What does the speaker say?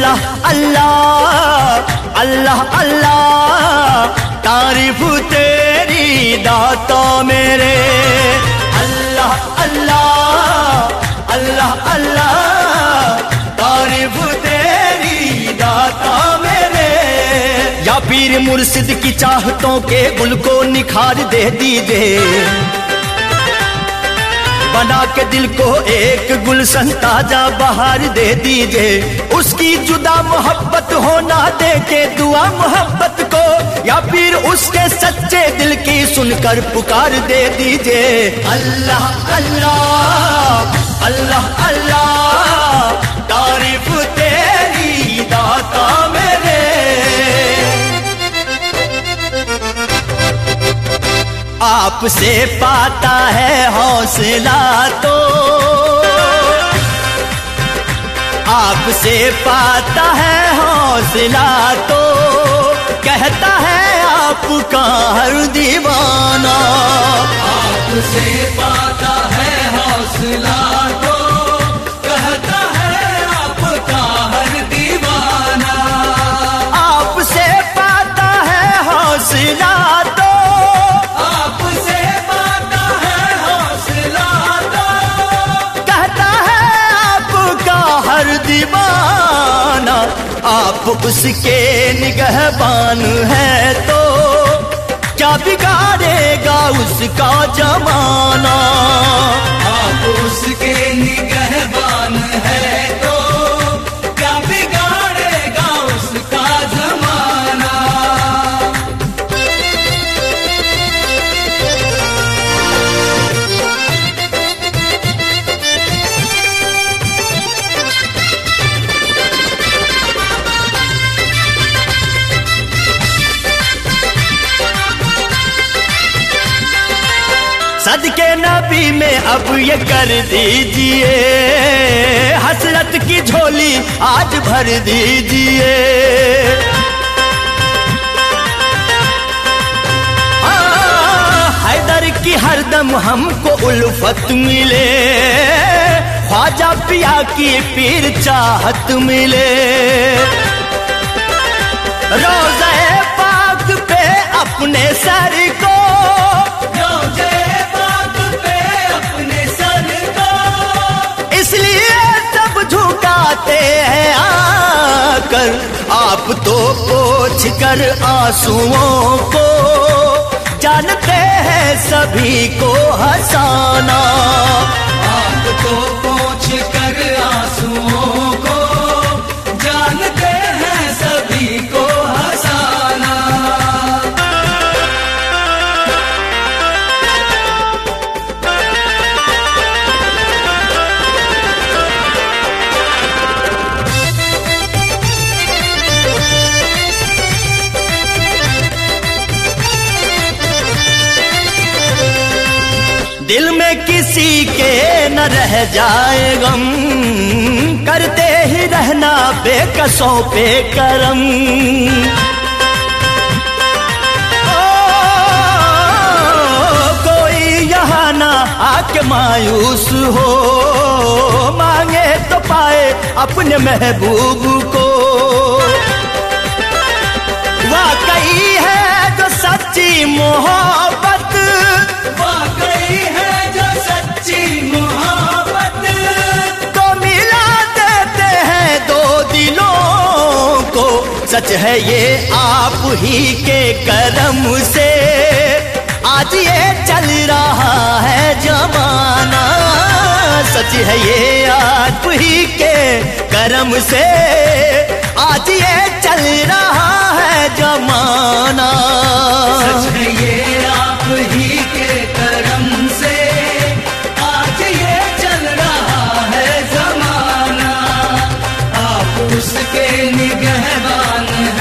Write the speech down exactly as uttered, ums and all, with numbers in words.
अल्लाह अल्लाह अल्लाह अल्लाह तारीफ तेरी दाता मेरे। अल्लाह अल्लाह अल्लाह अल्लाह तारीफ तेरी दाता मेरे। या पीर मुर्शिद की चाहतों के गुल को निखार दे दीजिए, बना के दिल को एक गुलशन ताजा बहार दे दीजिए। उसकी जुदा मोहब्बत होना दे के दुआ मोहब्बत को, या फिर उसके सच्चे दिल की सुनकर पुकार दे दीजिए। अल्लाह अल्लाह अल्लाह अल्लाह तारीफ तेरी दाता मेरे। आपसे पाता है हौसला तो, आपसे पाता है हौसला तो, कहता है आपका हर दीवाना। आपसे पाता है हौसला तो, कहता है आपका हर दीवाना। आपसे पाता है हौसला तो, दीवाना। आप उसके निगहबान है तो क्या बिगाड़ेगा उसका जमाना। आप उसके निगहबान है तो क्या बिगाड़ेगा उसका जमाना। सदके नबी में अब ये कर दीजिए, हसरत की झोली आज भर दीजिए। हैदर की हरदम हमको उल्फत मिले, ख्वाजा पिया की पीर चाहत मिले। रोज़े पाक पे अपने सर को, हैं आकर आप तो पोंछ कर आंसुओं को, जानते हैं सभी को हंसाना। आप तो पोंछ कर आंसुओं को, जानते हैं सभी को हंसाना। दिल में किसी के न रह जाए गम, करते ही रहना बेकसों पे करम। ओ, कोई यहाँ ना आके मायूस हो, मांगे तो पाए अपने महबूब को। वाकई है जो सच्ची मोहब्बत, वाकई है जो सच्ची मोहब्बत, तो मिला देते हैं दो दिलों को। सच है ये आप ही के करम से, आज ये चल रहा है जमाना। सच है ये आप ही के करम से, आज ये चल रहा है जमाना। सच है ये आप ही के करम से, आज ये चल रहा है जमाना। आप उसके निगहबान